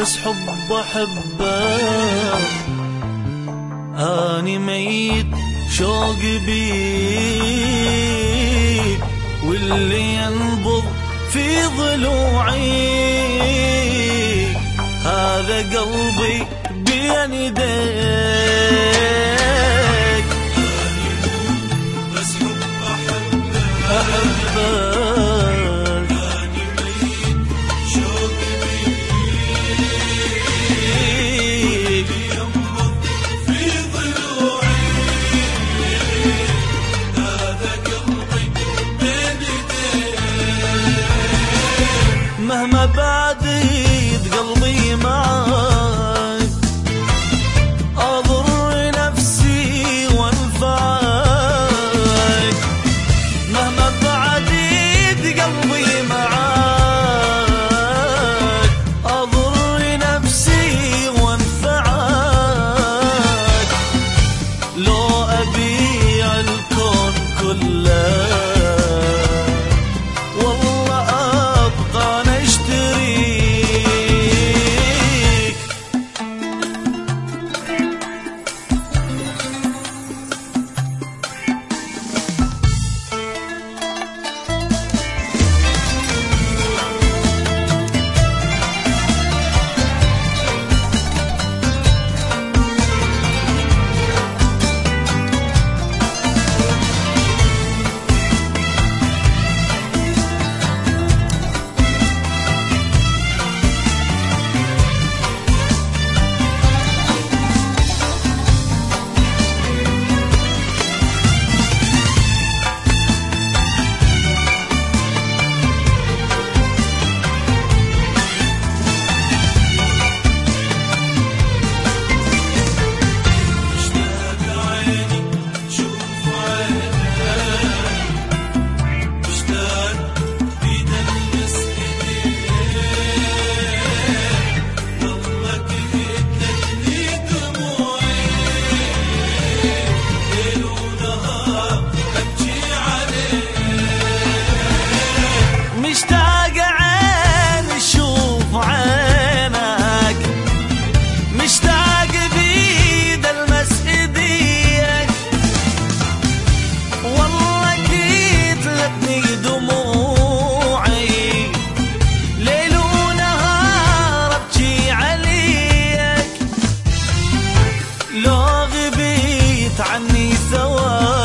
بس حب أحبك. أني ميت شوق بيك، واللي ينبض في ضلوعي هذا قلبي بين يديك. بس حب أحبك. أني ميت شوق بيك، ينبض في ضلوعي هذا قلبي بين يديك. مهما بعدت قلبي معاك أضر نفسي وانفعك. مهما بعدت قلبي معاك أضر نفسي وانفعك. لو أبيع الكون كله والله أبقى نشتريك. مشتاق عين اشوف عينك، مشتاق بيد المس ايديك. والله كتلتني دموعي ليل ونهار ابكي عليك. لو غبيت عني ثواني